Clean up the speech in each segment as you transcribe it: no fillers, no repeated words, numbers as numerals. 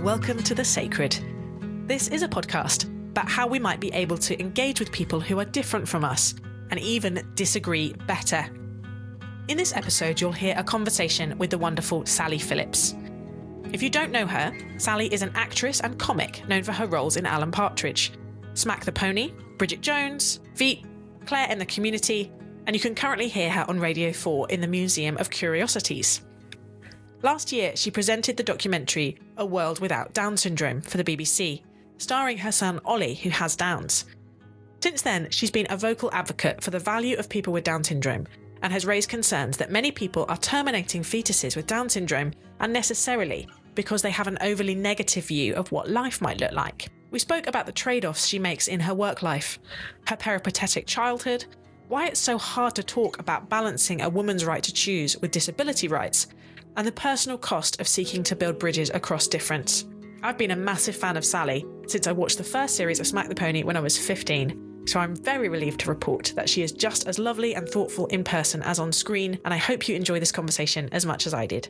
welcome to The Sacred. This is a podcast about how we might be able to engage with people who are different from us and even disagree better. In this episode, you'll hear a conversation with the wonderful Sally Phillips. If you don't know her, Sally is an actress and comic known for her roles in Alan Partridge, Smack the Pony, Bridget Jones, Veep, Claire in the Community, and you can currently hear her on Radio 4 in the Museum of Curiosities. Last year, she presented the documentary A World Without Down Syndrome for the BBC, starring her son Ollie, who has Downs. Since then, she's been a vocal advocate for the value of people with Down syndrome and has raised concerns that many people are terminating fetuses with Down syndrome unnecessarily because they have an overly negative view of what life might look like. We spoke about the trade-offs she makes in her work life, her peripatetic childhood, why it's so hard to talk about balancing a woman's right to choose with disability rights, and the personal cost of seeking to build bridges across difference. I've been a massive fan of Sally since I watched the first series of Smack the Pony when I was 15, so I'm very relieved to report that she is just as lovely and thoughtful in person as on screen, and I hope you enjoy this conversation as much as I did.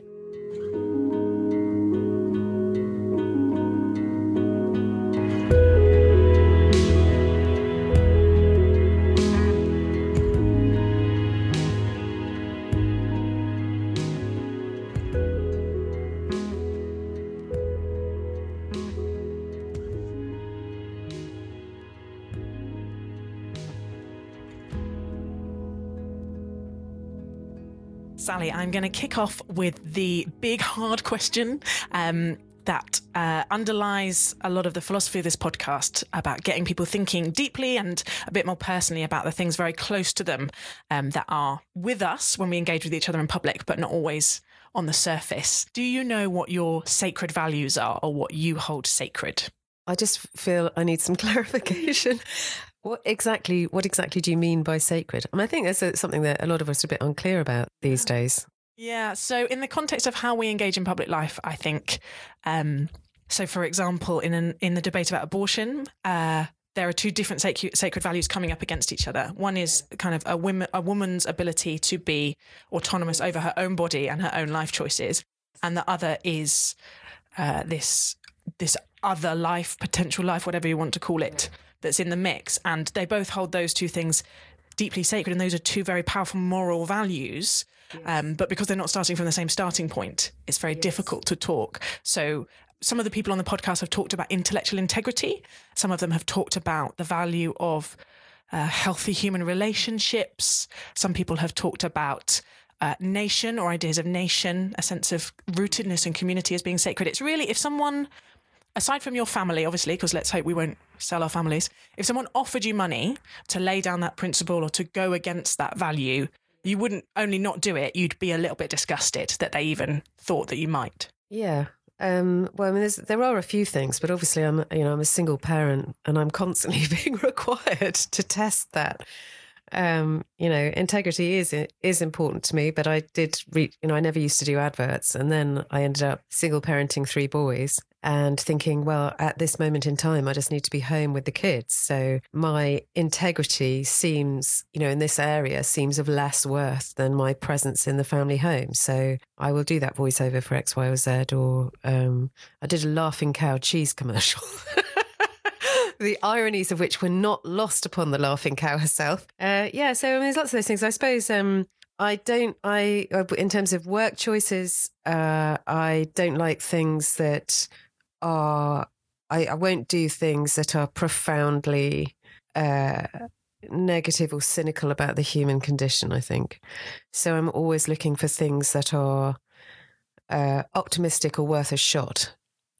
Sally, I'm going to kick off with the big, hard question that underlies a lot of the philosophy of this podcast about getting people thinking deeply and a bit more personally about the things very close to them that are with us when we engage with each other in public, but not always on the surface. Do you know what your sacred values are or what you hold sacred? I just feel I need some clarification. What exactly do you mean by sacred? I think that's something that a lot of us are a bit unclear about these days. Yeah, so in the context of how we engage in public life, I think, so for example, in the debate about abortion, there are two different sacred values coming up against each other. One is kind of a woman's ability to be autonomous over her own body and her own life choices. And the other is this other life, potential life, whatever you want to call it, that's in the mix. And they both hold those two things deeply sacred. And those are two very powerful moral values. Yes. But because they're not starting from the same starting point, it's very difficult to talk. So some of the people on the podcast have talked about intellectual integrity. Some of them have talked about the value of healthy human relationships. Some people have talked about nation or ideas of nation, a sense of rootedness and community as being sacred. It's really, if someone, aside from your family, obviously, because let's hope we won't sell our families, if someone offered you money to lay down that principle or to go against that value, you wouldn't only not do it, you'd be a little bit disgusted that they even thought that you might. Yeah. Well, I mean, there are a few things, but obviously I'm a single parent and I'm constantly being required to test that. Integrity is important to me, but I never used to do adverts, and then I ended up single parenting 3 boys and thinking, well, at this moment in time, I just need to be home with the kids. So my integrity seems, in this area seems of less worth than my presence in the family home. So I will do that voiceover for X, Y, or Z, or I did a Laughing Cow cheese commercial. The ironies of which were not lost upon the Laughing Cow herself. So there's lots of those things. I suppose in terms of work choices, I don't like things that are, I won't do things that are profoundly negative or cynical about the human condition, I think. So I'm always looking for things that are optimistic or worth a shot.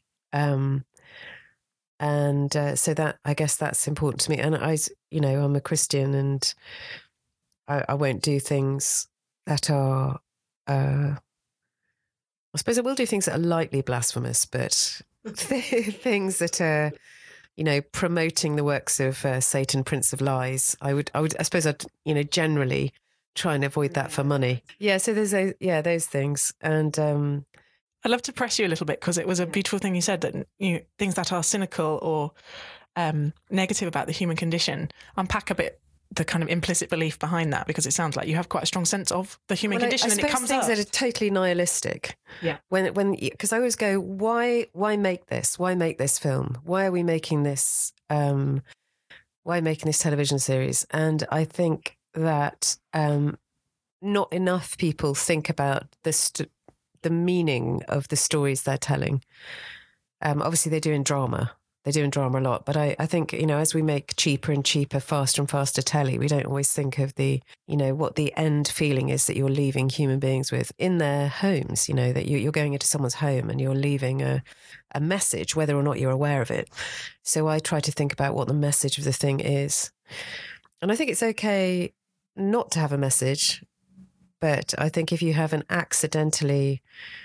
So that, I guess that's important to me. And I'm a Christian, and I won't do things that are, I suppose I will do things that are lightly blasphemous, but things that are, promoting the works of Satan, Prince of Lies. I suppose I'd, generally try and avoid that for money. Yeah. So there's those things. And, I'd love to press you a little bit, because it was a beautiful thing you said, that things that are cynical or negative about the human condition. Unpack a bit the kind of implicit belief behind that? Because it sounds like you have quite a strong sense of the human condition, and it comes things up. that are totally nihilistic. Yeah. Because I always go, why make this? Why make this film? Why are we making this? Why making this television series? And I think that not enough people think about the meaning of the stories they're telling. Obviously, they do in drama. They do in drama a lot. But I think, as we make cheaper and cheaper, faster and faster telly, we don't always think of what the end feeling is that you're leaving human beings with in their homes, that you're going into someone's home and you're leaving a message, whether or not you're aware of it. So I try to think about what the message of the thing is. And I think it's okay not to have a message. But I think if you haven't accidentally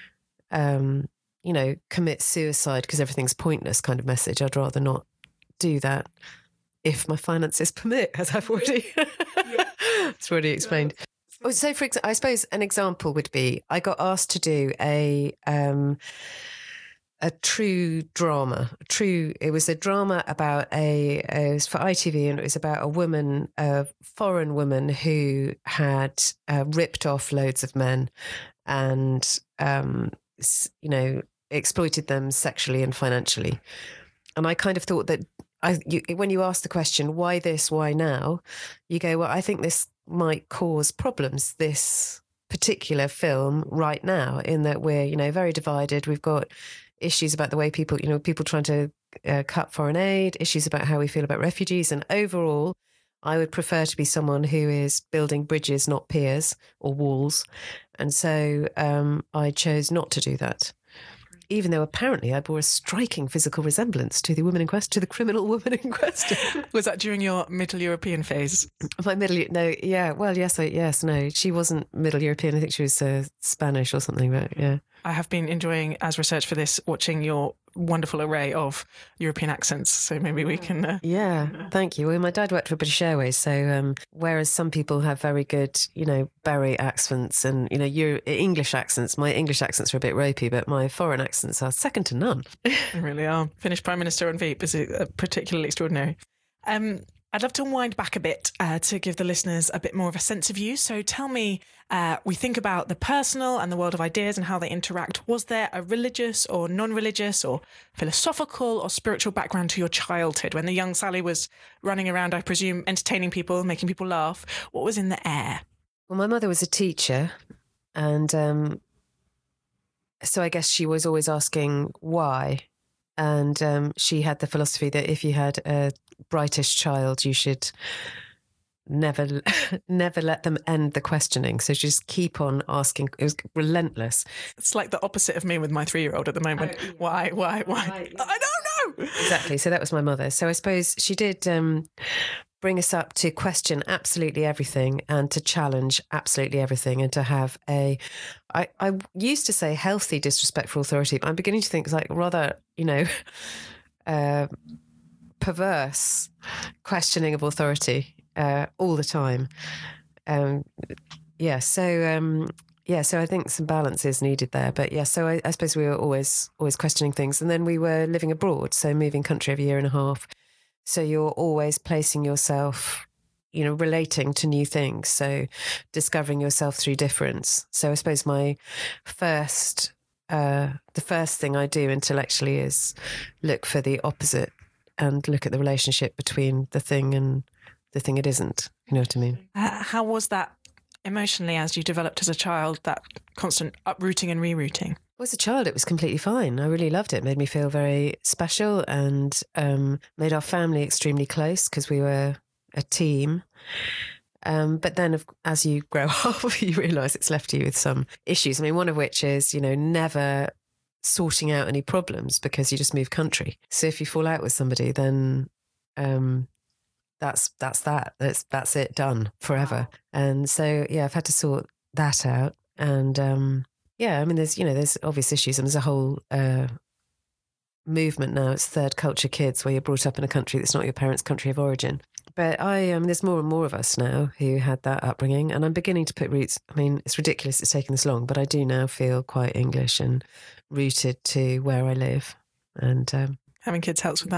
commit suicide because everything's pointless kind of message, I'd rather not do that if my finances permit, as I've already it's already explained. So, for example, I suppose an example would be I got asked to do a true drama. It was a drama about it was for ITV, and it was about a foreign woman who had ripped off loads of men and exploited them sexually and financially. And I kind of thought that when you ask the question, why this, why now? You go, well, I think this might cause problems, this particular film right now, in that we're, very divided. We've got issues about the way people trying to cut foreign aid, issues about how we feel about refugees. And overall, I would prefer to be someone who is building bridges, not piers or walls. And so I chose not to do that, even though apparently I bore a striking physical resemblance to the woman in question, to the criminal woman in question. Was that during your Middle European phase? No. She wasn't Middle European. I think she was Spanish or something, but yeah. I have been enjoying, as research for this, watching your wonderful array of European accents. So maybe we can... Thank you. Well, my dad worked for British Airways. So whereas some people have very good, Barry accents and, your English accents, my English accents are a bit ropey, but my foreign accents are second to none. They really are. Finnish Prime Minister on Veep is particularly extraordinary. I'd love to wind back a bit to give the listeners a bit more of a sense of you. So tell me, we think about the personal and the world of ideas and how they interact. Was there a religious or non-religious or philosophical or spiritual background to your childhood when the young Sally was running around, I presume, entertaining people, making people laugh? What was in the air? Well, my mother was a teacher, and so I guess she was always asking why. And she had the philosophy that if you had a brightest child, you should never let them end the questioning. So just keep on asking. It was relentless. It's like the opposite of me with my 3-year-old at the moment. Oh, yeah. Why? I don't know. Exactly. So that was my mother. So I suppose she did bring us up to question absolutely everything and to challenge absolutely everything, and to have I used to say healthy disrespect for authority, but I'm beginning to think it's like rather, perverse questioning of authority all the time. So I think some balance is needed there. But yeah, so I suppose we were always questioning things. And then we were living abroad, so moving country every year and a half. So you're always placing yourself, relating to new things. So discovering yourself through difference. So I suppose the first thing I do intellectually is look for the opposite and look at the relationship between the thing and the thing it isn't. You know what I mean? How was that emotionally as you developed as a child, that constant uprooting and rerouting? Well, as a child, it was completely fine. I really loved it. It made me feel very special and made our family extremely close because we were a team. But then as you grow up, you realise it's left you with some issues. I mean, one of which is, never sorting out any problems because you just move country. So if you fall out with somebody, then that's it, done forever. And so, yeah, I've had to sort that out. And there's obvious issues, and there's a whole movement now. It's third culture kids, where you're brought up in a country that's not your parents' country of origin. But there's more and more of us now who had that upbringing, and I'm beginning to put roots. I mean, it's ridiculous it's taken this long, but I do now feel quite English and rooted to where I live. And having kids helps with that, I think.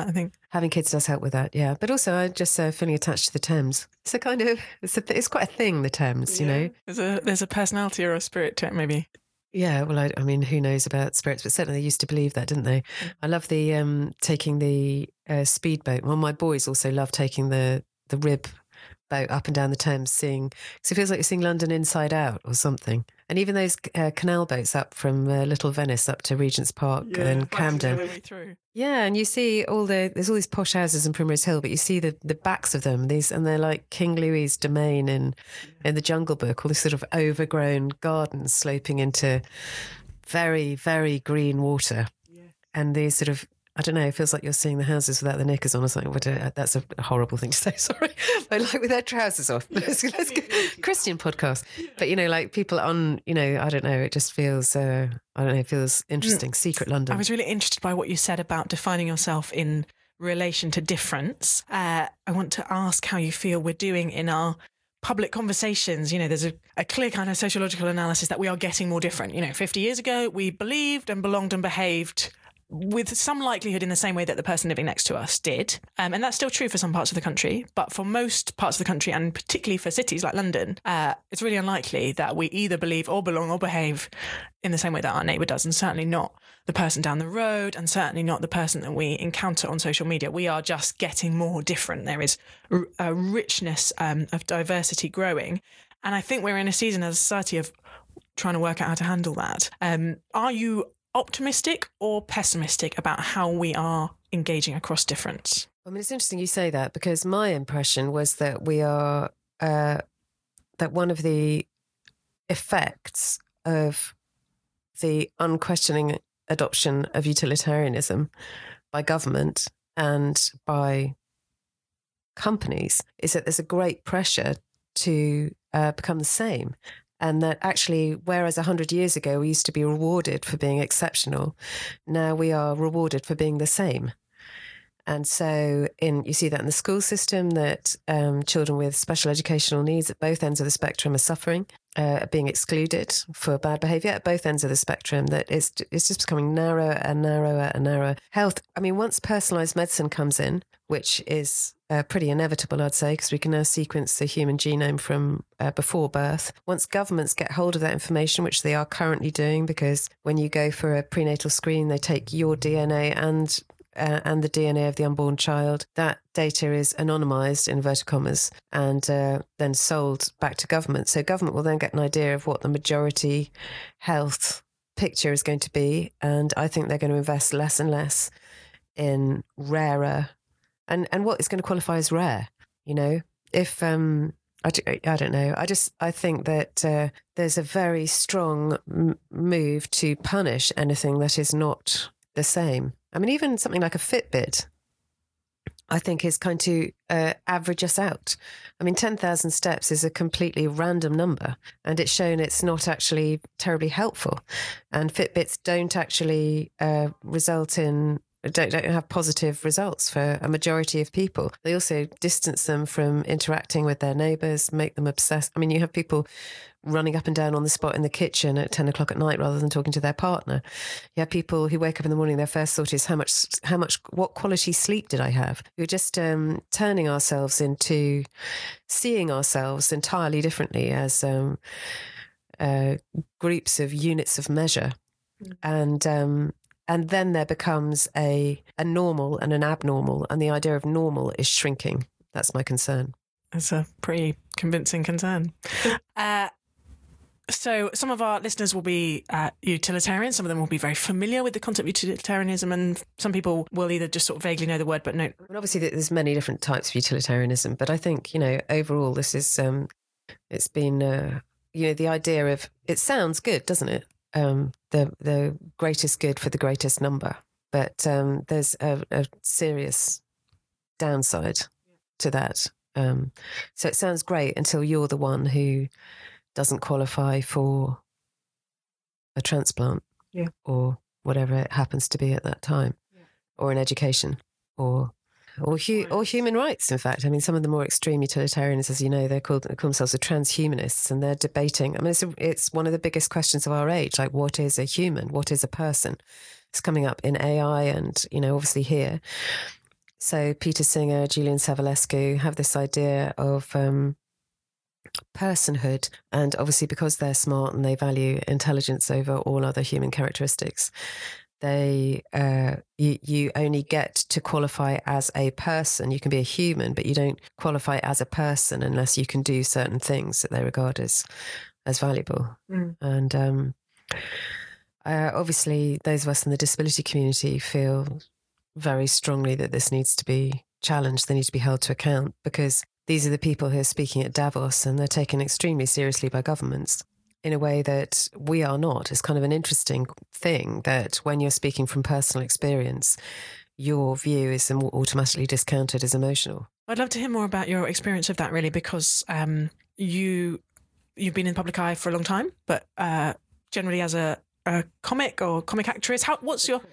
Having kids does help with that, yeah. But also, I'm just feeling attached to the Thames. It's a kind of, it's quite a thing, the Thames, you know. There's a personality or a spirit to it, maybe. Yeah, well, I mean, who knows about spirits, but certainly they used to believe that, didn't they? I love the taking the speedboat. Well, my boys also love taking the rib boat up and down the Thames, seeing, because it feels like you're seeing London inside out or something. And even those canal boats up from Little Venice up to Regent's Park and Camden. Yeah, and you see there's all these posh houses in Primrose Hill, but you see the backs of them, and they're like King Louis's domain in the Jungle Book, all these sort of overgrown gardens sloping into very, very green water. Yeah. And these sort of, I don't know, it feels like you're seeing the houses without the knickers on or something. That's a horrible thing to say, sorry. But like with their trousers off. Let's go. Christian podcast. But, you know, like people on, you know, I don't know, it just feels, it feels interesting. Secret London. I was really interested by what you said about defining yourself in relation to difference. I want to ask how you feel we're doing in our public conversations. You know, there's a clear kind of sociological analysis that we are getting more different. You know, 50 years ago, we believed and belonged and behaved with some likelihood in the same way that the person living next to us did. And that's still true for some parts of the country. But for most parts of the country, and particularly for cities like London, it's really unlikely that we either believe or belong or behave in the same way that our neighbour does, and certainly not the person down the road, and certainly not the person that we encounter on social media. We are just getting more different. There is a richness of diversity growing. And I think we're in a season as a society of trying to work out how to handle that. Are you optimistic or pessimistic about how we are engaging across difference? I mean, it's interesting you say that, because my impression was that we are, that one of the effects of the unquestioning adoption of utilitarianism by government and by companies is that there's a great pressure to become the same. And that actually, whereas 100 years ago we used to be rewarded for being exceptional, now we are rewarded for being the same. And so you see that in the school system, that children with special educational needs at both ends of the spectrum are suffering, being excluded for bad behaviour at both ends of the spectrum, that it's just becoming narrower and narrower and narrower. Health, I mean, once personalised medicine comes in, which is pretty inevitable, I'd say, because we can now sequence the human genome from before birth. Once governments get hold of that information, which they are currently doing, because when you go for a prenatal screen, they take your DNA and the DNA of the unborn child. That data is anonymised, in inverted commas, and then sold back to government. So government will then get an idea of what the majority health picture is going to be. And I think they're going to invest less and less in rarer and what is going to qualify as rare, you know? If, I don't know. I think that there's a very strong move to punish anything that is not the same. I mean, even something like a Fitbit, I think, is going to average us out. I mean, 10,000 steps is a completely random number, and it's shown it's not actually terribly helpful. And Fitbits don't actually don't have positive results for a majority of people. They also distance them from interacting with their neighbours, make them obsessed. I mean, you have people running up and down on the spot in the kitchen at 10 o'clock at night rather than talking to their partner. You have people who wake up in the morning, their first thought is what quality sleep did I have? We're just turning ourselves into seeing ourselves entirely differently as groups of units of measure. And then there becomes a normal and an abnormal, and the idea of normal is shrinking. That's my concern. That's a pretty convincing concern. So some of our listeners will be utilitarians. Some of them will be very familiar with the concept of utilitarianism, and some people will either just sort of vaguely know the word, but no. Well, obviously, there's many different types of utilitarianism, but I think, you know, overall, this is it's been the idea of, it sounds good, doesn't it? The greatest good for the greatest number, but there's a serious downside to that. So it sounds great until you're the one who doesn't qualify for a transplant, or whatever it happens to be at that time, or an education, or human rights. In fact, I mean, some of the more extreme utilitarians, as you know, they call themselves the transhumanists, and they're debating. I mean, it's one of the biggest questions of our age. Like, what is a human? What is a person? It's coming up in AI, and, you know, obviously here. So Peter Singer, Julian Savulescu have this idea of personhood, and obviously because they're smart and they value intelligence over all other human characteristics, they you only get to qualify as a person. You can be a human, but you don't qualify as a person unless you can do certain things that they regard as valuable. And obviously those of us in the disability community feel very strongly that this needs to be challenged. They need to be held to account, because these are the people who are speaking at Davos, and they're taken extremely seriously by governments in a way that we are not. It's kind of an interesting thing that when you're speaking from personal experience, your view is automatically discounted as emotional. I'd love to hear more about your experience of that, really, because you've been in the public eye for a long time, but generally as a comic or comic actress, what's your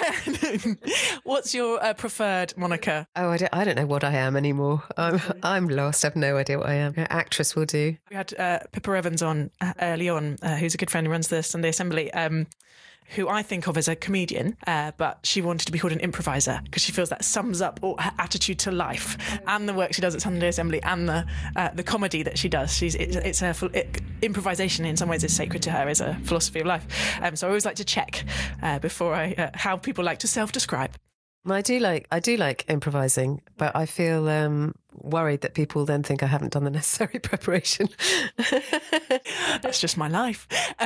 preferred moniker? Oh, I don't know what I am anymore. I'm lost. I've no idea what I am. Actress will do. We had Pippa Evans on early on, who's a good friend who runs the Sunday Assembly, who I think of as a comedian, but she wanted to be called an improviser because she feels that sums up all her attitude to life and the work she does at Sunday Assembly and the comedy that she does. Improvisation in some ways is sacred to her as a philosophy of life. So I always like to check before how people like to self-describe. Well, I do like improvising, but I feel worried that people then think I haven't done the necessary preparation. That's just my life.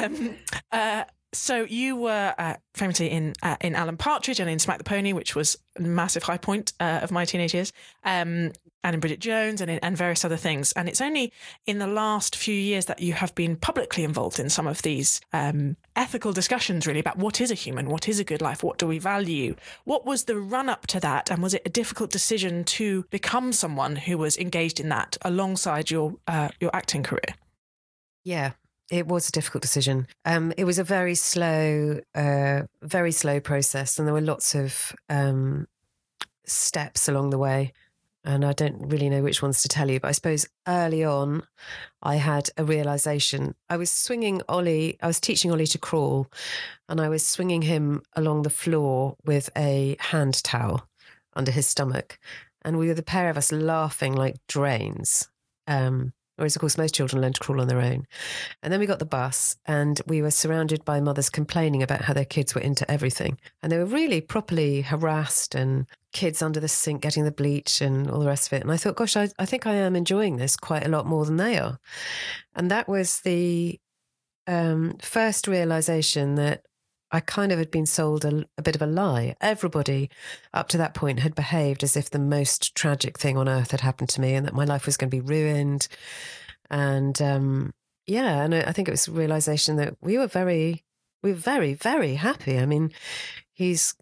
So you were famously in Alan Partridge and in Smack the Pony, which was a massive high point of my teenage years, and in Bridget Jones and various other things. And it's only in the last few years that you have been publicly involved in some of these ethical discussions, really, about what is a human, what is a good life, what do we value? What was the run-up to that, and was it a difficult decision to become someone who was engaged in that alongside your acting career? Yeah. It was a difficult decision. It was a very slow process, and there were lots of steps along the way. And I don't really know which ones to tell you, but I suppose early on, I had a realization. I was teaching Ollie to crawl, and I was swinging him along the floor with a hand towel under his stomach, and we were the pair of us laughing like drains. Whereas, of course, most children learn to crawl on their own. And then we got the bus, and we were surrounded by mothers complaining about how their kids were into everything. And they were really properly harassed, and kids under the sink getting the bleach and all the rest of it. And I thought, gosh, I think I am enjoying this quite a lot more than they are. And that was the first realization that I kind of had been sold a bit of a lie. Everybody up to that point had behaved as if the most tragic thing on earth had happened to me, and that my life was going to be ruined. And and I think it was a realization that we were very, very happy. I mean, he's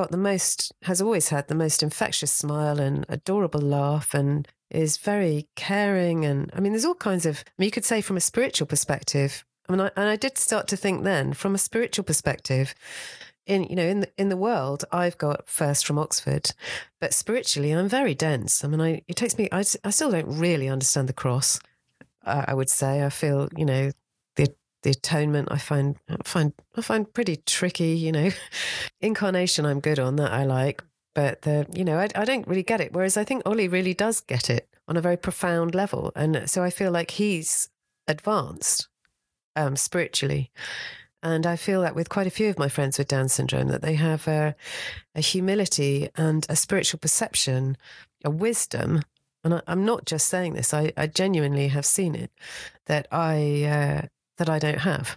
has always had the most infectious smile and adorable laugh, and is very caring. And I mean, there's all kinds of, you could say from a spiritual perspective. I mean, I did start to think then, from a spiritual perspective, in the world, I've got first from Oxford, but spiritually, I'm very dense. I mean, it takes me. I still don't really understand the cross. I would say I feel, the atonement I find pretty tricky. Incarnation I'm good on, that I like, but I don't really get it. Whereas I think Ollie really does get it on a very profound level, and so I feel like he's advanced. Spiritually. And I feel that with quite a few of my friends with Down syndrome, that they have a humility and a spiritual perception, a wisdom. And I'm not just saying this, I genuinely have seen it, that I don't have.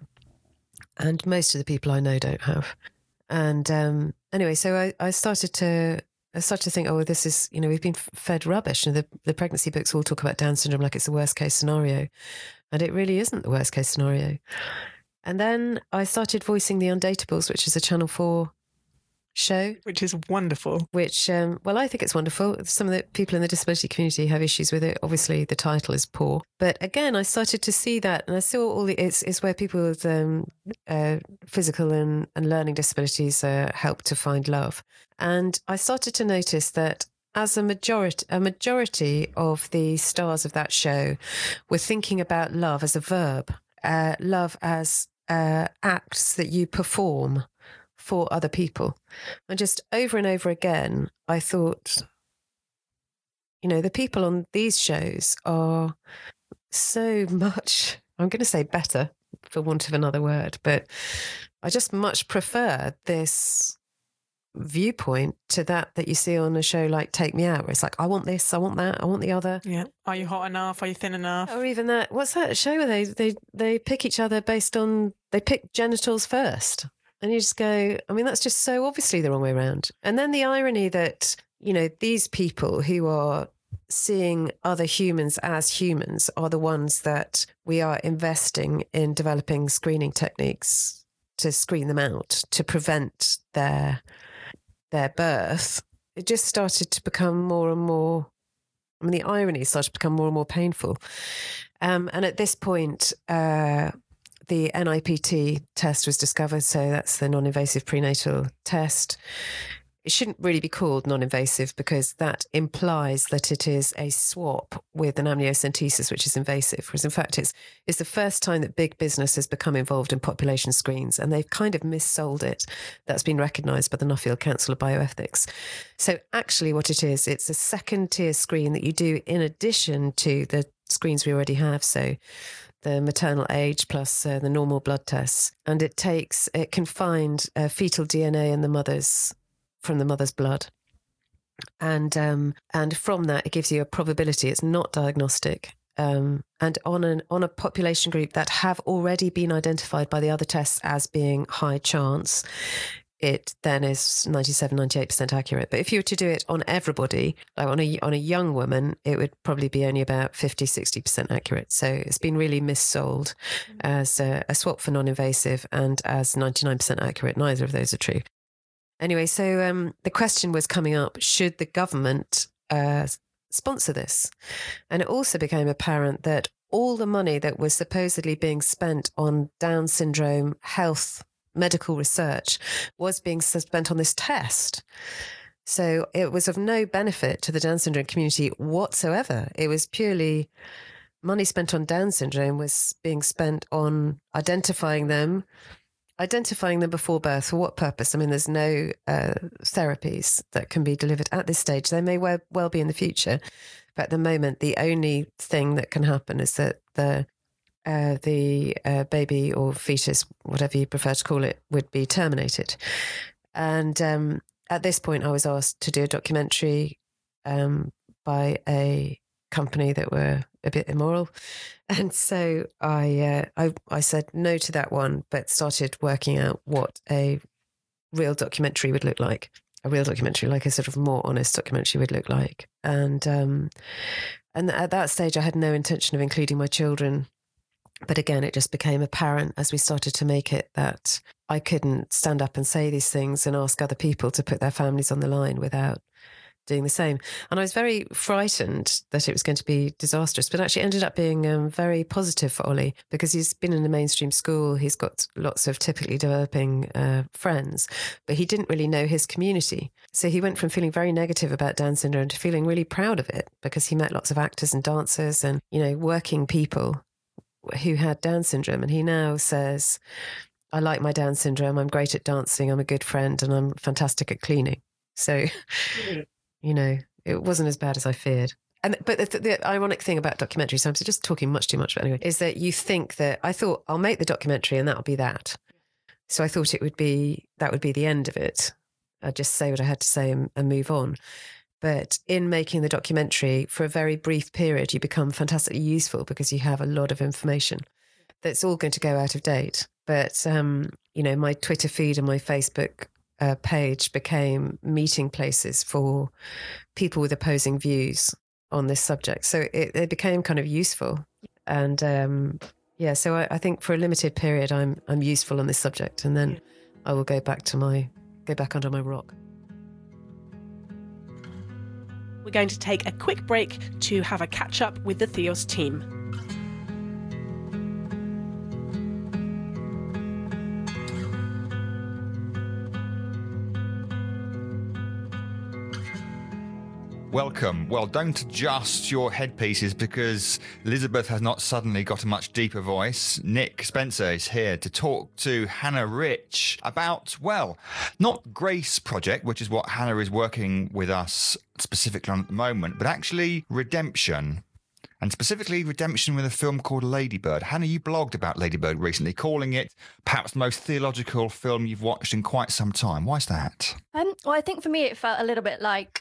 And most of the people I know don't have. And anyway, so I started to think, oh, this is, we've been fed rubbish. The pregnancy books all talk about Down syndrome like it's the worst case scenario. And it really isn't the worst case scenario. And then I started voicing The Undateables, which is a Channel 4 show. Which is wonderful. Which, I think it's wonderful. Some of the people in the disability community have issues with it. Obviously, the title is poor. But again, I started to see that, and I saw it's where people with physical and learning disabilities help to find love. And I started to notice that as a majority of the stars of that show were thinking about love as a verb, love as acts that you perform for other people. And just over and over again, I thought, the people on these shows are so much, I'm going to say better for want of another word, but I just much prefer this viewpoint to that you see on a show like Take Me Out, where it's like, I want this, I want that, I want the other. Yeah. Are you hot enough? Are you thin enough? Or even that, what's that show where they pick each other based on, they pick genitals first. And you just go, I mean, that's just so obviously the wrong way around. And then the irony that, these people who are seeing other humans as humans are the ones that we are investing in developing screening techniques to screen them out, to prevent their birth. It just started to become more and more, I mean, the irony started to become more and more painful. And at this point, the NIPT test was discovered. So that's the non-invasive prenatal test. It shouldn't really be called non-invasive because that implies that it is a swap with an amniocentesis, which is invasive. Whereas in fact, it's the first time that big business has become involved in population screens, and they've kind of missold it. That's been recognised by the Nuffield Council of Bioethics. So actually what it is, it's a second tier screen that you do in addition to the screens we already have. So the maternal age plus the normal blood tests. And it can find fetal DNA in from the mother's blood. And from that, it gives you a probability. It's not diagnostic. And on a population group that have already been identified by the other tests as being high chance, it then is 97, 98% accurate. But if you were to do it on everybody, like on a young woman, it would probably be only about 50, 60% accurate. So it's been really missold as a swap for non-invasive and as 99% accurate. Neither of those are true. Anyway, so the question was coming up, should the government sponsor this? And it also became apparent that all the money that was supposedly being spent on Down syndrome health medical research was being spent on this test. So it was of no benefit to the Down syndrome community whatsoever. It was purely money spent on Down syndrome was being spent on identifying them before birth. For what purpose? I mean, there's no therapies that can be delivered at this stage. They may well be in the future. But at the moment, the only thing that can happen is that the baby or fetus, whatever you prefer to call it, would be terminated. And at this point, I was asked to do a documentary by a company that were a bit immoral. And so I said no to that one, but started working out what a real documentary would look like. A real documentary, like a sort of more honest documentary would look like. And at that stage, I had no intention of including my children. But again, it just became apparent as we started to make it that I couldn't stand up and say these things and ask other people to put their families on the line without doing the same. And I was very frightened that it was going to be disastrous, but actually ended up being very positive for Ollie because he's been in a mainstream school. He's got lots of typically developing friends, but he didn't really know his community. So he went from feeling very negative about Down syndrome to feeling really proud of it because he met lots of actors and dancers and, working people who had Down syndrome. And he now says, I like my Down syndrome. I'm great at dancing. I'm a good friend and I'm fantastic at cleaning. So... it wasn't as bad as I feared. But the ironic thing about documentaries, so I'm just talking much too much, but anyway, is that you think that I thought I'll make the documentary and that'll be that. So I thought that would be the end of it. I'd just say what I had to say and move on. But in making the documentary, for a very brief period, you become fantastically useful because you have a lot of information that's all going to go out of date. But, my Twitter feed and my Facebook page became meeting places for people with opposing views on this subject. So it became kind of useful. And so I think for a limited period, I'm useful on this subject. And then I will go back under my rock. We're going to take a quick break to have a catch up with the Theos team. Welcome. Well, don't adjust your headpieces because Elizabeth has not suddenly got a much deeper voice. Nick Spencer is here to talk to Hannah Rich about, well, not Grace Project, which is what Hannah is working with us specifically on at the moment, but actually redemption. And specifically redemption with a film called Lady Bird. Hannah, you blogged about Lady Bird recently, calling it perhaps the most theological film you've watched in quite some time. Why is that? Well, I think for me it felt a little bit like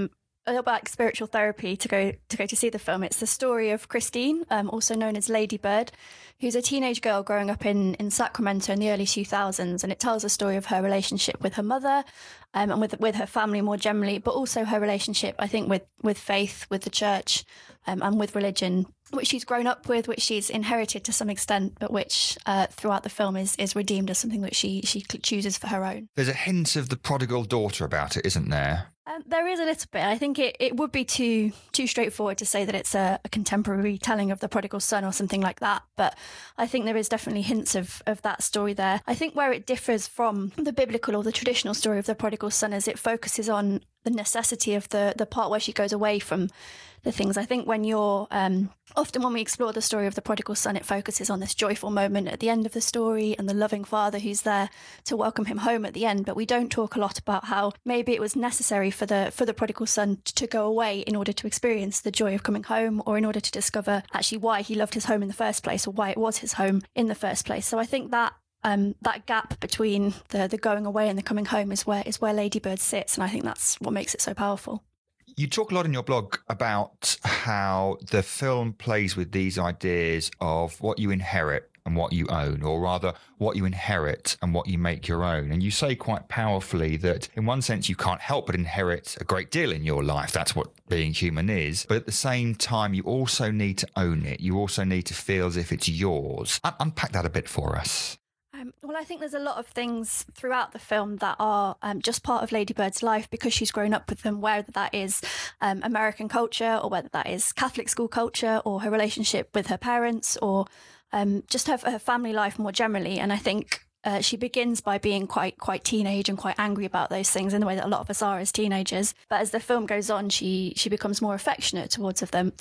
spiritual therapy to go to see the film. It's the story of Christine, also known as Lady Bird, who's a teenage girl growing up in Sacramento in the early 2000s, and it tells the story of her relationship with her mother and with her family more generally, but also her relationship, I think, with faith, with the church, and with religion, which she's grown up with, which she's inherited to some extent, but which throughout the film is redeemed as something that she chooses for her own. There's a hint of the prodigal daughter about it, isn't there? There is a little bit. I think it would be too straightforward to say that it's a contemporary telling of the prodigal son or something like that. But I think there is definitely hints of that story there. I think where it differs from the biblical or the traditional story of the prodigal son is it focuses on the necessity of the part where she goes away from the things. I think when you're often when we explore the story of the prodigal son, it focuses on this joyful moment at the end of the story and the loving father who's there to welcome him home at the end. But we don't talk a lot about how maybe it was necessary for the prodigal son to go away in order to experience the joy of coming home, or in order to discover actually why he loved his home in the first place, or why it was his home in the first place. So I think that that gap between the going away and the coming home is where Lady Bird sits, and I think that's what makes it so powerful. You talk a lot in your blog about how the film plays with these ideas of what you inherit and what you own, or rather what you inherit and what you make your own. And you say quite powerfully that in one sense you can't help but inherit a great deal in your life. That's what being human is. But at the same time, you also need to own it. You also need to feel as if it's yours. Unpack that a bit for us. Well, I think there's a lot of things throughout the film that are just part of Lady Bird's life because she's grown up with them, whether that is American culture, or whether that is Catholic school culture, or her relationship with her parents, or just her family life more generally. And I think she begins by being quite teenage and quite angry about those things in the way that a lot of us are as teenagers. But as the film goes on, she becomes more affectionate towards them.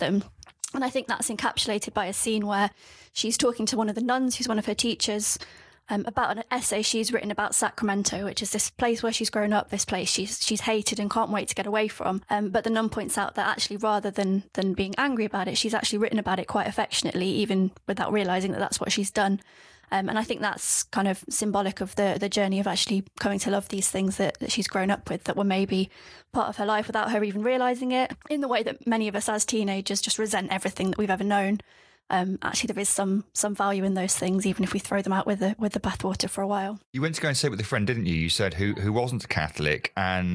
And I think that's encapsulated by a scene where she's talking to one of the nuns, who's one of her teachers, about an essay she's written about Sacramento, which is this place where she's grown up, this place she's hated and can't wait to get away from. But the nun points out that actually, rather than being angry about it, she's actually written about it quite affectionately, even without realising that that's what she's done. And I think that's kind of symbolic of the journey of actually coming to love these things that she's grown up with, that were maybe part of her life without her even realising it, in the way that many of us as teenagers just resent everything that we've ever known. Actually, there is some value in those things, even if we throw them out with the bathwater for a while. You went to go and sit with a friend, didn't you? You said who wasn't a Catholic,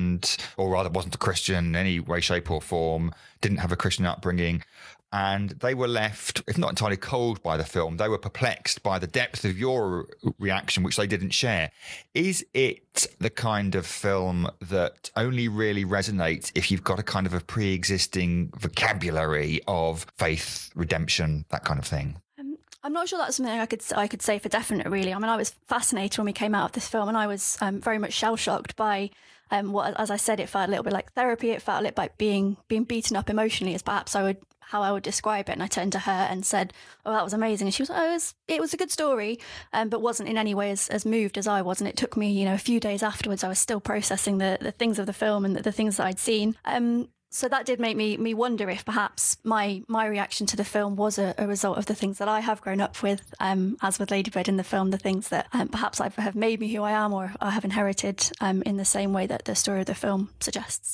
or rather wasn't a Christian in any way, shape or form, didn't have a Christian upbringing. And they were left, if not entirely cold by the film, they were perplexed by the depth of your reaction, which they didn't share. Is it the kind of film that only really resonates if you've got a kind of a pre-existing vocabulary of faith, redemption, that kind of thing? I'm not sure that's something I could say for definite, really. I mean, I was fascinated when we came out of this film, and I was very much shell-shocked by what, as I said, it felt a little bit like therapy. It felt a little like being beaten up emotionally, as perhaps how I would describe it. And I turned to her and said, "Oh, that was amazing." And she was like, "Oh, it was a good story," but wasn't in any way as moved as I was. And it took me, a few days afterwards, I was still processing the things of the film and the things that I'd seen. So that did make me wonder if perhaps my reaction to the film was a result of the things that I have grown up with, as with Lady Bird in the film, the things that perhaps have made me who I am, or I have inherited in the same way that the story of the film suggests.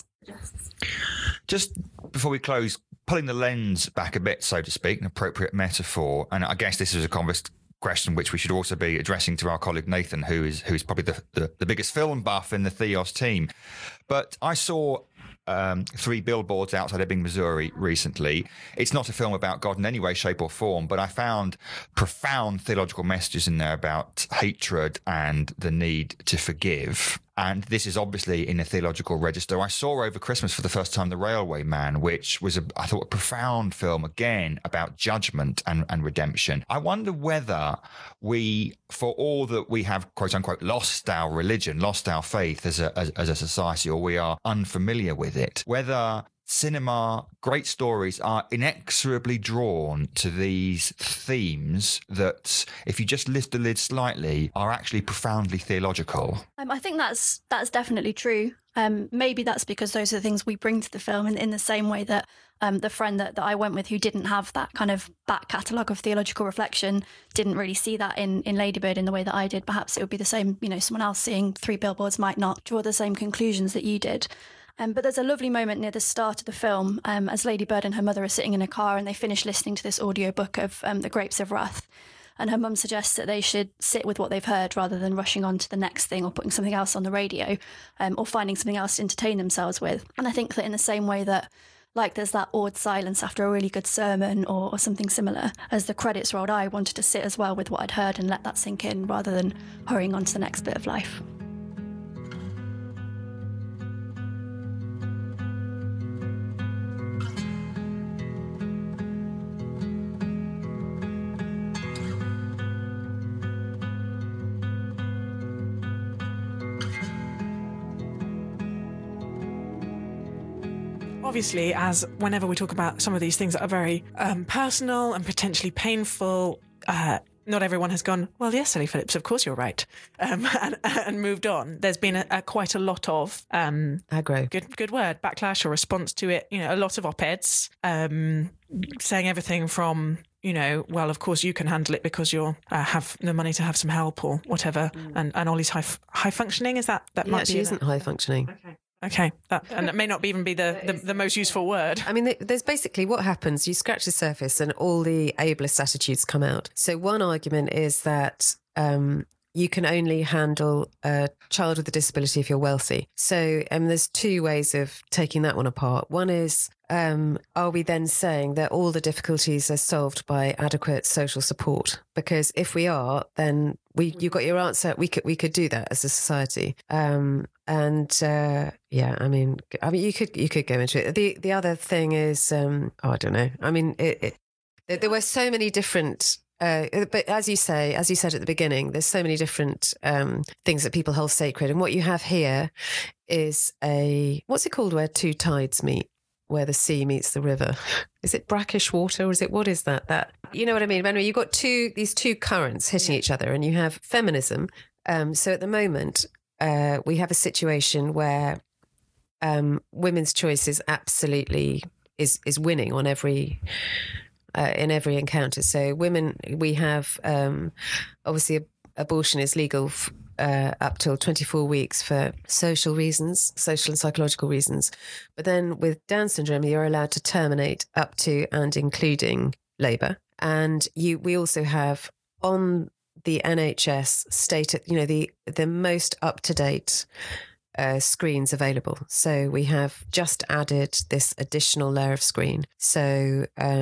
Just before we close, pulling the lens back a bit, so to speak, an appropriate metaphor, and I guess this is a question which we should also be addressing to our colleague Nathan, who's probably the biggest film buff in the Theos team. But I saw 3 billboards outside Ebbing, Missouri recently. It's not a film about God in any way, shape or form, but I found profound theological messages in there about hatred and the need to forgive. And this is obviously in a theological register. I saw over Christmas for the first time The Railway Man, which was, I thought, a profound film, again, about judgment and redemption. I wonder whether we, for all that we have, quote unquote, lost our religion, lost our faith as a society, or we are unfamiliar with it, whether cinema, great stories are inexorably drawn to these themes that, if you just lift the lid slightly, are actually profoundly theological. I think that's definitely true. Maybe that's because those are the things we bring to the film in the same way that the friend that I went with who didn't have that kind of back catalogue of theological reflection didn't really see that in Lady Bird in the way that I did. Perhaps it would be the same, someone else seeing Three Billboards might not draw the same conclusions that you did. But there's a lovely moment near the start of the film as Lady Bird and her mother are sitting in a car and they finish listening to this audiobook of The Grapes of Wrath. And her mum suggests that they should sit with what they've heard rather than rushing on to the next thing or putting something else on the radio or finding something else to entertain themselves with. And I think that in the same way that, like, there's that awed silence after a really good sermon or something similar, as the credits rolled, I wanted to sit as well with what I'd heard and let that sink in rather than hurrying on to the next bit of life. Obviously, as whenever we talk about some of these things that are very personal and potentially painful, not everyone has gone, well, yes, Sally Phillips, of course you're right, and moved on. There's been quite a lot of aggro, good word, backlash or response to it. A lot of op-eds saying everything from, well, of course you can handle it because you have the money to have some help or whatever. And Ollie's high functioning. Is that might she isn't high functioning. Okay, and it may not even be the most useful word. I mean, there's basically what happens. You scratch the surface and all the ableist attitudes come out. So one argument is that you can only handle a child with a disability if you're wealthy. So there's two ways of taking that one apart. One is, are we then saying that all the difficulties are solved by adequate social support? Because if we are, then you got your answer. We could do that as a society. I mean, you could go into it. The other thing is, I don't know. I mean, there were so many different. But as you said at the beginning, there's so many different things that people hold sacred, and what you have here is what's it called where two tides meet, where the sea meets the river? Is it brackish water, or what is that? That, you know what I mean? When you've got these two currents hitting each other, and you have feminism. So at the moment, we have a situation where women's choice is absolutely is winning on every. In every encounter. So women, we have, obviously abortion is legal up till 24 weeks for social and psychological reasons. But then with Down syndrome, you're allowed to terminate up to and including labour. And we also have on the NHS stated, the most up-to-date screens available. So we have just added this additional layer of screen. So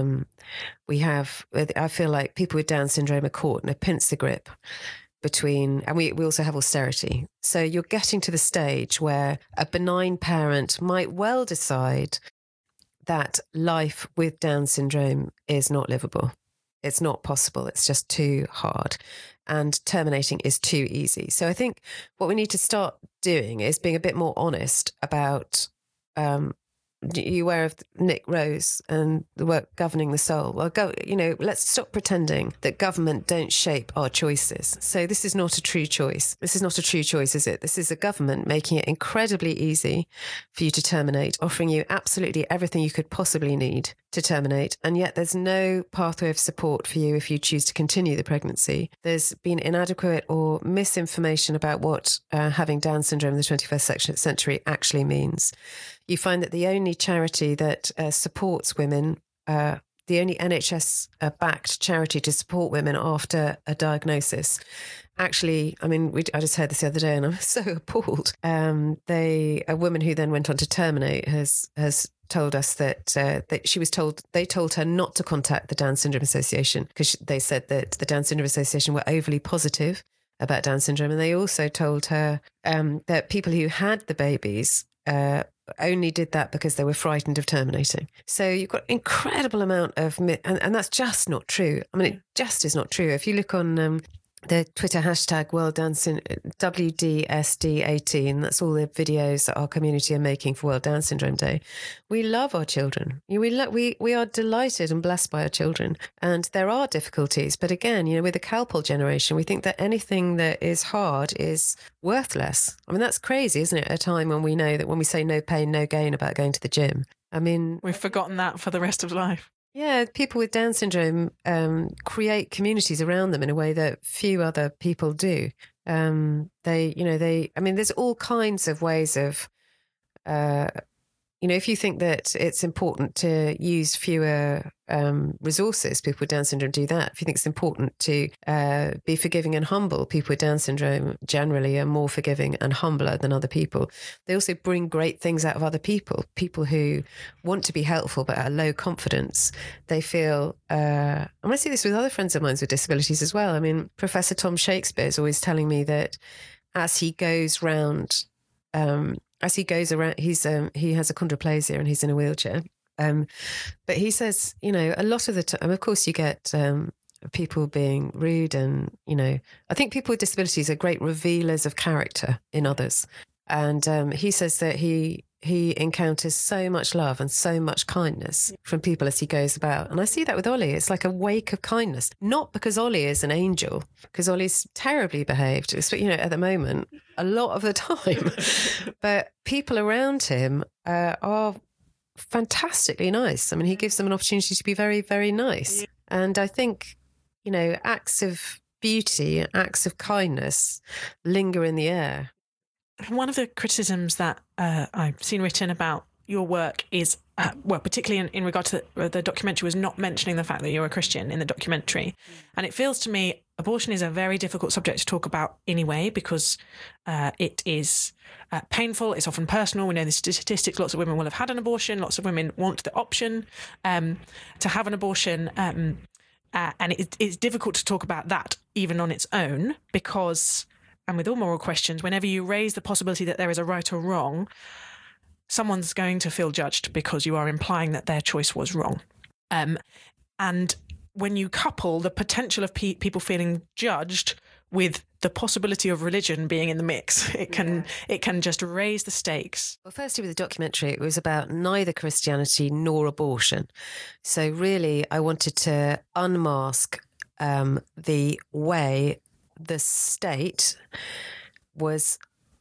I feel like people with Down syndrome are caught in a pincer grip between, and we also have austerity. So you're getting to the stage where a benign parent might well decide that life with Down syndrome is not livable. It's not possible. It's just too hard. And terminating is too easy. So I think what we need to start doing is being a bit more honest about, you aware of Nick Rose and the work Governing the Soul? Well, let's stop pretending that government don't shape our choices. So this is not a true choice. This is not a true choice, is it? This is a government making it incredibly easy for you to terminate, offering you absolutely everything you could possibly need to terminate. And yet there's no pathway of support for you if you choose to continue the pregnancy. There's been inadequate or misinformation about what having Down syndrome in the 21st century actually means. You find that the only charity that supports women, the only NHS-backed charity to support women after a diagnosis, actually, I mean, I just heard this the other day and I was so appalled. A woman who then went on to terminate has told us that they told her not to contact the Down Syndrome Association because they said that the Down Syndrome Association were overly positive about Down syndrome. And they also told her that people who had the babies only did that because they were frightened of terminating. So you've got an incredible amount of and that's just not true. I mean, it just is not true. If you look on the Twitter hashtag World Down WDSD18. That's all the videos that our community are making for World Down Syndrome Day. We love our children. We are delighted and blessed by our children. And there are difficulties. But again, with the CalPOL generation, we think that anything that is hard is worthless. I mean, that's crazy, isn't it? At a time when we know that when we say no pain, no gain about going to the gym. I mean, we've forgotten that for the rest of life. Yeah, people with Down syndrome create communities around them in a way that few other people do. I mean, there's all kinds of ways of, if you think that it's important to use fewer resources, people with Down syndrome do that. If you think it's important to be forgiving and humble, people with Down syndrome generally are more forgiving and humbler than other people. They also bring great things out of other people who want to be helpful but are low confidence. They feel, and I see this with other friends of mine with disabilities as well. I mean, Professor Tom Shakespeare is always telling me that as he goes around, he has a chondroplasia and he's in a wheelchair. But he says, a lot of the time, of course, you get people being rude and, I think people with disabilities are great revealers of character in others. And he says that he encounters so much love and so much kindness from people as he goes about. And I see that with Ollie. It's like a wake of kindness, not because Ollie is an angel, because Ollie's terribly behaved, at the moment, a lot of the time. But people around him are fantastically nice. I mean, he gives them an opportunity to be very, very nice. And I think, acts of beauty, acts of kindness linger in the air. One of the criticisms that I've seen written about your work is, particularly in regard to the documentary, was not mentioning the fact that you're a Christian in the documentary. And it feels to me abortion is a very difficult subject to talk about anyway, because it is painful. It's often personal. We know the statistics. Lots of women will have had an abortion. Lots of women want the option to have an abortion. And it's difficult to talk about that even on its own because... And with all moral questions, whenever you raise the possibility that there is a right or wrong, someone's going to feel judged because you are implying that their choice was wrong. And when you couple the potential of people feeling judged with the possibility of religion being in the mix, it can just raise the stakes. Well, firstly, with the documentary, it was about neither Christianity nor abortion. So really, I wanted to unmask the way the state was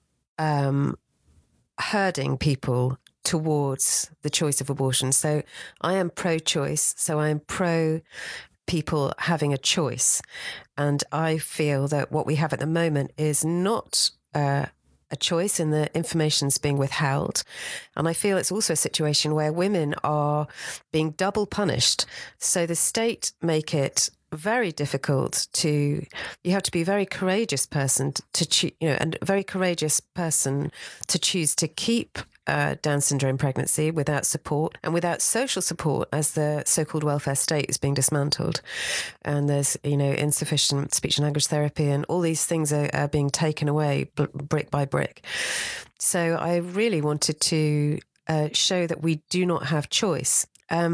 herding people towards the choice of abortion. So I am pro-choice, so I am pro people having a choice. And I feel that what we have at the moment is not a choice in the information's being withheld. And I feel it's also a situation where women are being double punished. So the state make it very difficult you have to be a very courageous person and a very courageous person to choose to keep Down syndrome pregnancy without support and without social support as the so-called welfare state is being dismantled. And there's, insufficient speech and language therapy and all these things are being taken away brick by brick. So I really wanted to show that we do not have choice.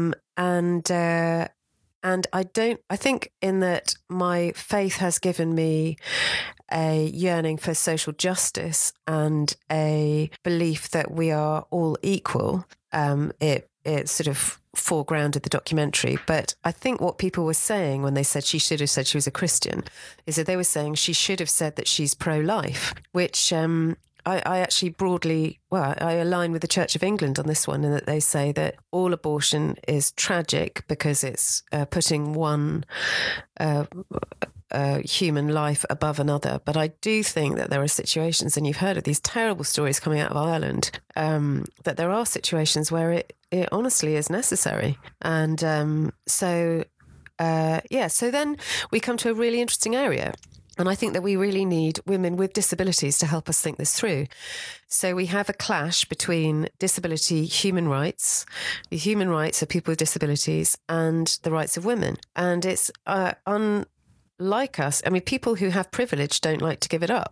And I think in that my faith has given me a yearning for social justice and a belief that we are all equal. It sort of foregrounded the documentary. But I think what people were saying when they said she should have said she was a Christian is that they were saying she should have said that she's pro-life, which... I actually I align with the Church of England on this one in that they say that all abortion is tragic because it's putting one human life above another. But I do think that there are situations, and you've heard of these terrible stories coming out of Ireland, that there are situations where it honestly is necessary. And so then we come to a really interesting area. And I think that we really need women with disabilities to help us think this through. So we have a clash between disability human rights, the human rights of people with disabilities, and the rights of women. And it's unlike us. I mean, people who have privilege don't like to give it up.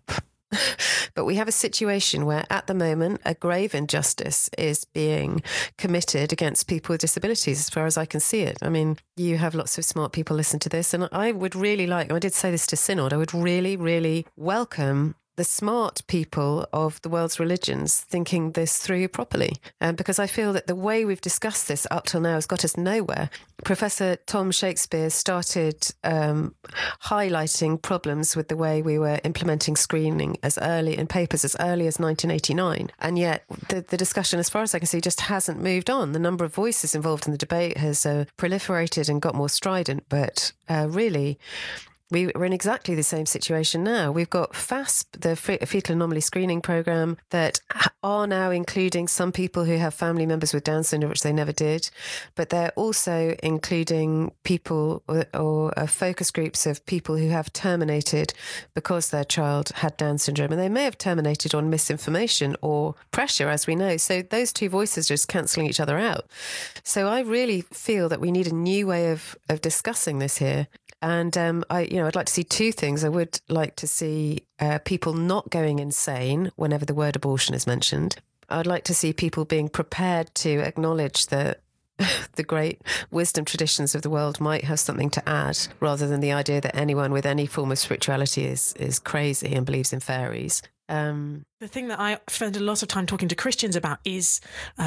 But we have a situation where at the moment a grave injustice is being committed against people with disabilities, as far as I can see it. I mean, you have lots of smart people listen to this, and I would really like, I did say this to Synod, I would really, really welcome the smart people of the world's religions thinking this through properly. Because I feel that the way we've discussed this up till now has got us nowhere. Professor Tom Shakespeare started highlighting problems with the way we were implementing screening in papers as early as 1989. And yet the discussion, as far as I can see, just hasn't moved on. The number of voices involved in the debate has proliferated and got more strident, but really, we're in exactly the same situation now. We've got FASP, the Fetal Anomaly Screening Programme, that are now including some people who have family members with Down syndrome, which they never did. But they're also including people or focus groups of people who have terminated because their child had Down syndrome. And they may have terminated on misinformation or pressure, as we know. So those two voices are just cancelling each other out. So I really feel that we need a new way of discussing this here. And I'd like to see two things. I would like to see people not going insane whenever the word abortion is mentioned. I'd like to see people being prepared to acknowledge that the great wisdom traditions of the world might have something to add, rather than the idea that anyone with any form of spirituality is crazy and believes in fairies. The thing that I spend a lot of time talking to Christians about is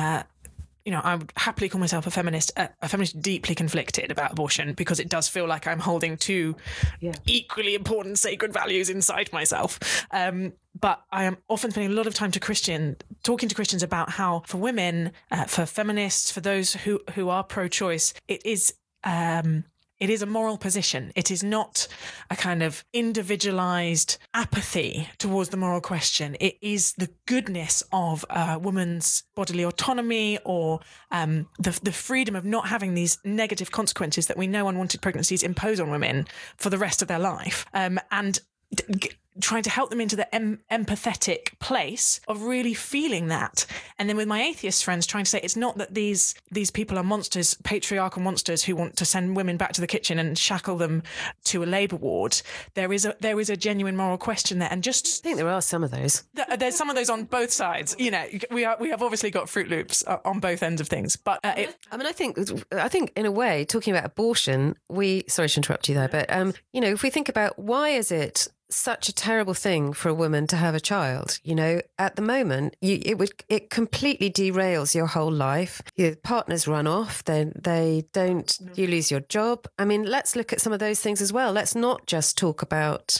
I would happily call myself a feminist deeply conflicted about abortion, because it does feel like I'm holding two equally important sacred values inside myself. But I am often spending a lot of time talking to Christians about how for women, for feminists, for those who are pro-choice, it is a moral position. It is not a kind of individualized apathy towards the moral question. It is the goodness of a woman's bodily autonomy, or the freedom of not having these negative consequences that we know unwanted pregnancies impose on women for the rest of their life. And trying to help them into the empathetic place of really feeling that. And then with my atheist friends, trying to say it's not that these people are monsters, patriarchal monsters who want to send women back to the kitchen and shackle them to a labour ward. There is a genuine moral question there. And just I think there are some of those. There's some of those on both sides. We have obviously got Fruit Loops on both ends of things. But I think in a way, talking about abortion, sorry to interrupt you there, but if we think about why is it such a terrible thing for a woman to have a child, at the moment it completely derails your whole life. Your partners run off, then you lose your job. I mean, let's look at some of those things as well. Let's not just talk about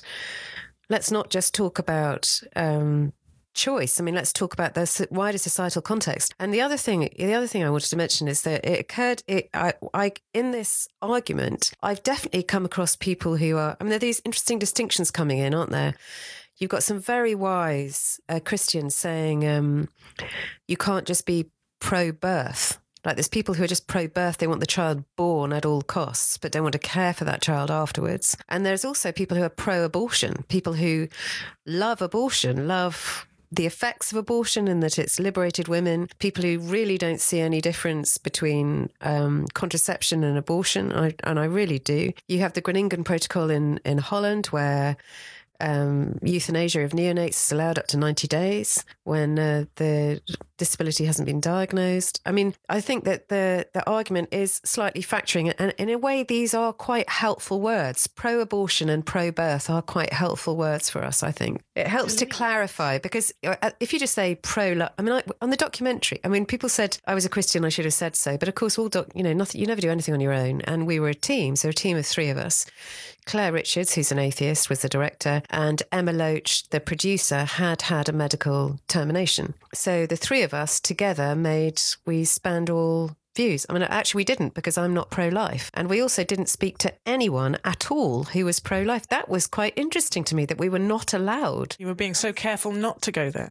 choice. I mean, let's talk about the wider societal context. And the other thing I wanted to mention is that it occurred. In this argument, I've definitely come across people who are. I mean, there are these interesting distinctions coming in, aren't there? You've got some very wise Christians saying you can't just be pro-birth. Like, there's people who are just pro-birth. They want the child born at all costs, but don't want to care for that child afterwards. And there's also people who are pro-abortion, people who love abortion, love the effects of abortion and that it's liberated women, people who really don't see any difference between contraception and abortion. And I really do. You have the Groningen Protocol in Holland, where euthanasia of neonates is allowed up to 90 days when the disability hasn't been diagnosed. I mean, I think that the argument is slightly factoring, and in a way these are quite helpful words. Pro-abortion and pro-birth are quite helpful words for us, I think. It helps to clarify, because if you just say on the documentary, I mean, people said I was a Christian, I should have said so, but of course nothing, you never do anything on your own, and we were a team, so a team of three of us. Claire Richards, who's an atheist, was the director, and Emma Loach, the producer, had a medical termination. So the three of us together we spanned all views. I mean, actually we didn't, because I'm not pro-life. And we also didn't speak to anyone at all who was pro-life. That was quite interesting to me, that we were not allowed. You were being so careful not to go there.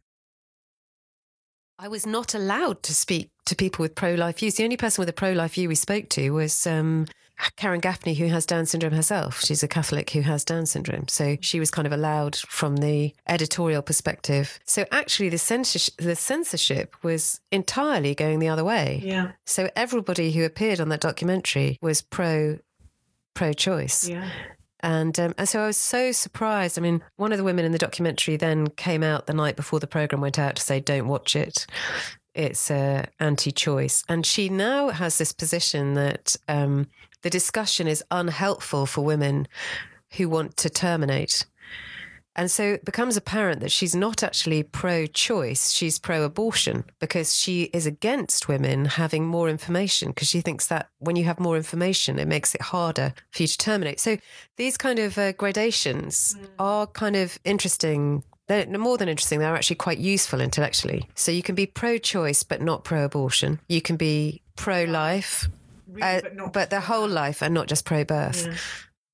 I was not allowed to speak to people with pro-life views. The only person with a pro-life view we spoke to was Karen Gaffney, who has Down syndrome herself. She's a Catholic who has Down syndrome. So she was kind of allowed from the editorial perspective. So actually the censorship was entirely going the other way. Yeah. So everybody who appeared on that documentary was pro-choice. Yeah. And so I was so surprised. I mean, one of the women in the documentary then came out the night before the programme went out to say, don't watch it. It's anti-choice. And she now has this position that the discussion is unhelpful for women who want to terminate. And so it becomes apparent that she's not actually pro-choice, she's pro-abortion, because she is against women having more information, because she thinks that when you have more information, it makes it harder for you to terminate. So these kind of gradations are kind of interesting. They're more than interesting, they're actually quite useful intellectually. So you can be pro-choice but not pro-abortion. You can be pro-life, but the whole life and not just pro-birth. Yeah.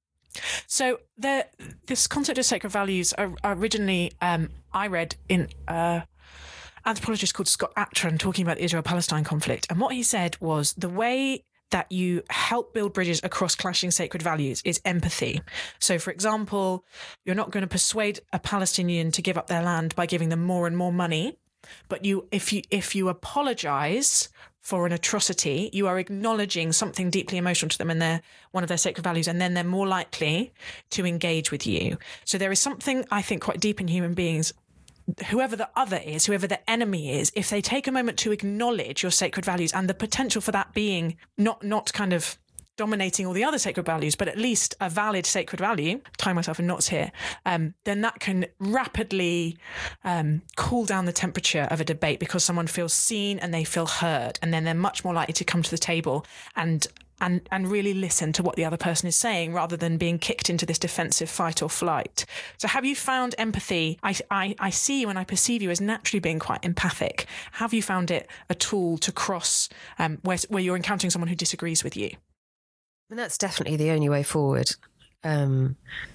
So this concept of sacred values originally I read in anthropologist called Scott Atran talking about the Israel-Palestine conflict. And what he said was the way that you help build bridges across clashing sacred values is empathy. So, for example, you're not going to persuade a Palestinian to give up their land by giving them more and more money. But if you apologise for an atrocity, you are acknowledging something deeply emotional to them and one of their sacred values, and then they're more likely to engage with you. So there is something, I think, quite deep in human beings. Whoever the other is, whoever the enemy is, if they take a moment to acknowledge your sacred values and the potential for that being not kind of dominating all the other sacred values, but at least a valid sacred value, tying myself in knots here, then that can rapidly cool down the temperature of a debate because someone feels seen and they feel heard, and then they're much more likely to come to the table and really listen to what the other person is saying rather than being kicked into this defensive fight or flight. So have you found empathy? I see you and I perceive you as naturally being quite empathic. Have you found it a tool to cross where you're encountering someone who disagrees with you? And that's definitely the only way forward. But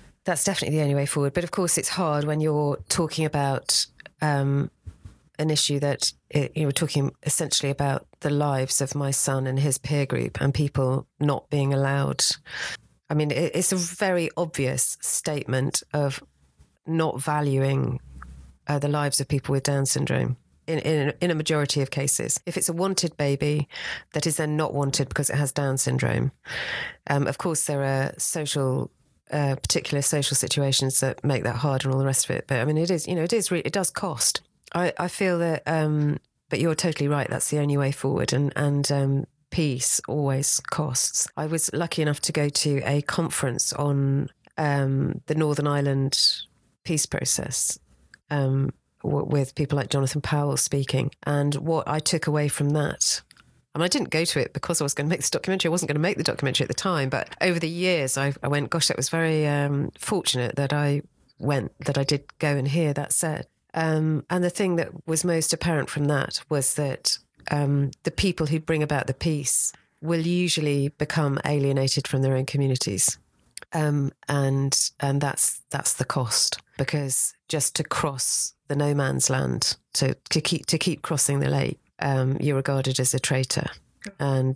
of course, it's hard when you're talking about an issue that we're talking essentially about the lives of my son and his peer group and people not being allowed. I mean, it's a very obvious statement of not valuing the lives of people with Down syndrome. In a majority of cases, if it's a wanted baby that is then not wanted because it has Down syndrome, of course there are particular social situations that make that hard and all the rest of it. But I mean, it does cost. I feel that, but you're totally right. That's the only way forward, and peace always costs. I was lucky enough to go to a conference on the Northern Ireland peace process. With people like Jonathan Powell speaking. And what I took away from that, I didn't go to it because I was going to make this documentary. I wasn't going to make the documentary at the time, but over the years I went, gosh, that was very fortunate that I did go and hear that said. And the thing that was most apparent from that was that the people who bring about the peace will usually become alienated from their own communities. And that's the cost, because just to cross the no man's land, to keep crossing the lake, you're regarded as a traitor. And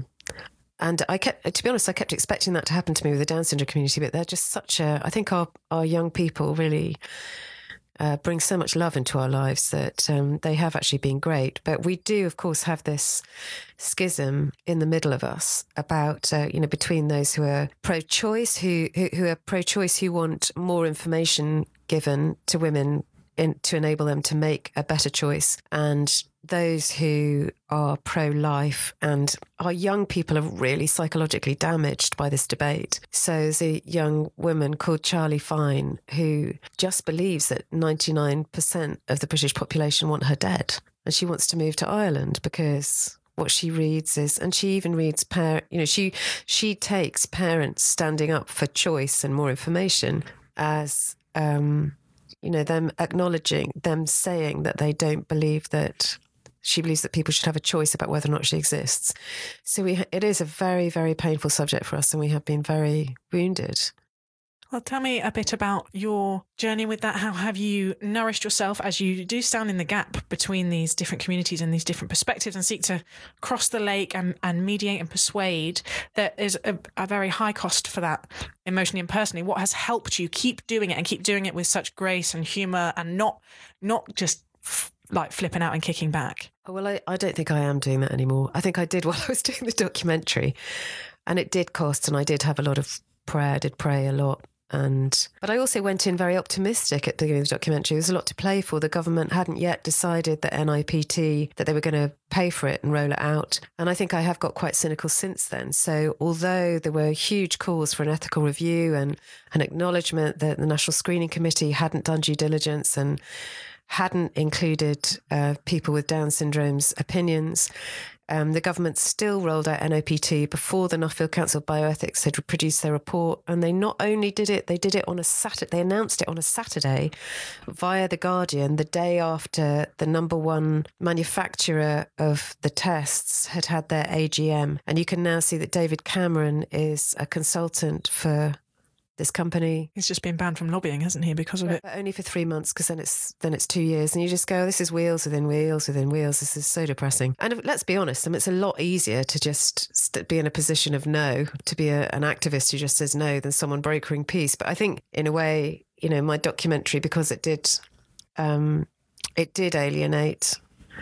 I kept expecting that to happen to me with the Down syndrome community, but they're just I think our young people really bring so much love into our lives that they have actually been great. But we do, of course, have this schism in the middle of us about, between those who are pro-choice, who are pro-choice, who want more information given to women to enable them to make a better choice, and those who are pro-life. And our young people are really psychologically damaged by this debate. So there's a young woman called Charlie Fine who just believes that 99% of the British population want her dead, and she wants to move to Ireland because what she reads is, and she even reads, she takes parents standing up for choice and more information as them acknowledging, them saying that they don't believe that, she believes that people should have a choice about whether or not she exists. So it is a very, very painful subject for us, and we have been very wounded. Well, tell me a bit about your journey with that. How have you nourished yourself as you do stand in the gap between these different communities and these different perspectives and seek to cross the lake and mediate and persuade? There is a very high cost for that, emotionally and personally. What has helped you keep doing it and keep doing it with such grace and humour and not just like flipping out and kicking back? Well, I don't think I am doing that anymore. I think I did while I was doing the documentary, and it did cost, and I did have a lot of prayer. I did pray a lot. But I also went in very optimistic at the beginning of the documentary. There was a lot to play for. The government hadn't yet decided that NIPT, that they were going to pay for it and roll it out. And I think I have got quite cynical since then. So although there were huge calls for an ethical review and an acknowledgement that the National Screening Committee hadn't done due diligence and hadn't included people with Down syndrome's opinions, the government still rolled out NIPT before the Nuffield Council of Bioethics had produced their report. And they not only did it, they did it on a Saturday. They announced it on a Saturday via The Guardian, the day after the number one manufacturer of the tests had had their AGM. And you can now see that David Cameron is a consultant for this company. He's just been banned from lobbying, hasn't he, because of it? But only for 3 months, because then it's 2 years. And you just go, this is wheels within wheels within wheels. This is so depressing. And let's be honest, it's a lot easier to just be in a position of no, to be an activist who just says no, than someone brokering peace. But I think, in a way, my documentary, because it did alienate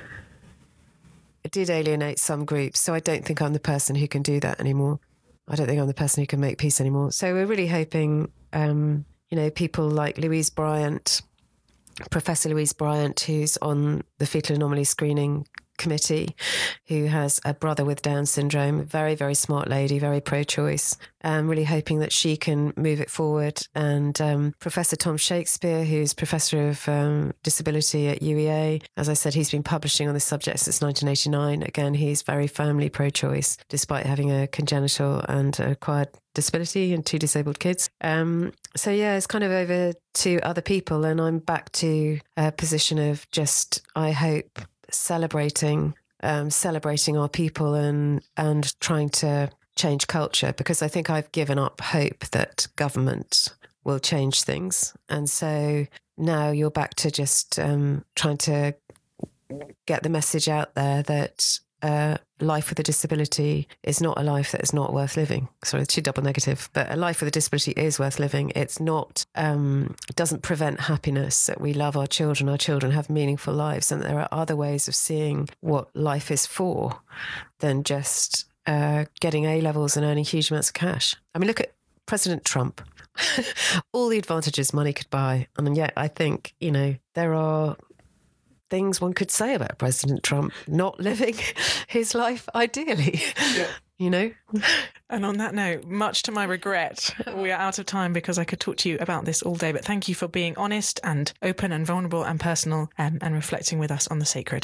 some groups. So I don't think I'm the person who can do that anymore. I don't think I'm the person who can make peace anymore. So we're really hoping, people like Louise Bryant, Professor Louise Bryant, who's on the Fetal Anomaly Screening Committee, who has a brother with Down syndrome, very, very smart lady, very pro-choice. Really hoping that she can move it forward. And Professor Tom Shakespeare, who's Professor of Disability at UEA, as I said, he's been publishing on this subject since 1989. Again, he's very firmly pro-choice, despite having a congenital and acquired disability and 2 disabled kids. So yeah, it's kind of over to other people, and I'm back to a position of just, I hope, celebrating our people and trying to change culture, because I think I've given up hope that government will change things. And so now you're back to just trying to get the message out there that life with a disability is not a life that is not worth living. Sorry, it's 2 double negative, but a life with a disability is worth living. It's not, doesn't prevent happiness, that we love our children have meaningful lives, and there are other ways of seeing what life is for than just getting A levels and earning huge amounts of cash. I mean, look at President Trump. All the advantages money could buy. And yet I think, there are things one could say about President Trump not living his life ideally, And on that note, much to my regret, we are out of time, because I could talk to you about this all day. But thank you for being honest and open and vulnerable and personal and reflecting with us on the sacred.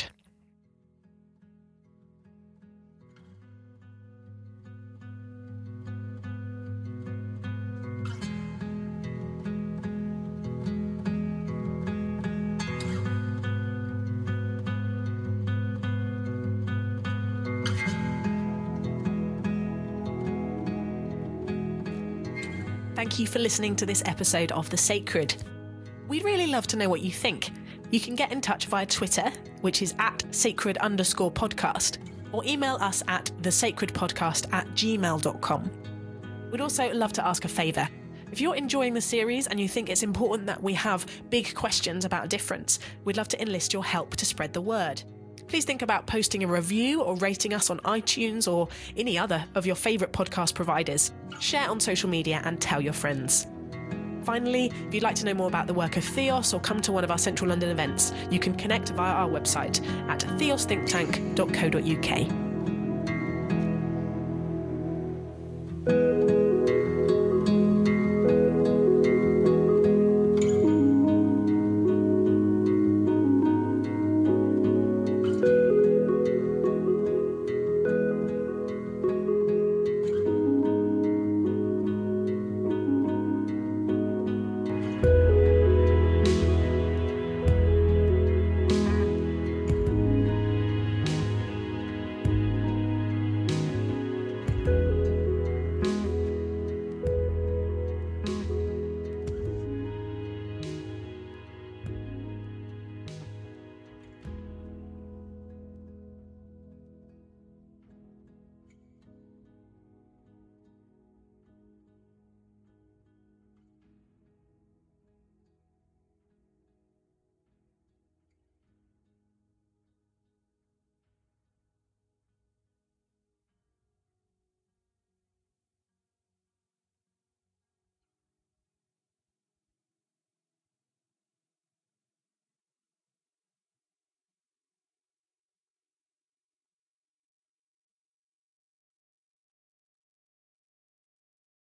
Thank you for listening to this episode of The Sacred. We'd really love to know what you think. You can get in touch via Twitter, which is @sacred_podcast, or email us at thesacredpodcast@gmail.com. We'd also love to ask a favour. If you're enjoying the series and you think it's important that we have big questions about difference, we'd love to enlist your help to spread the word. Please think about posting a review or rating us on iTunes or any other of your favourite podcast providers. Share on social media and tell your friends. Finally, if you'd like to know more about the work of Theos or come to one of our Central London events, you can connect via our website at theosthinktank.co.uk.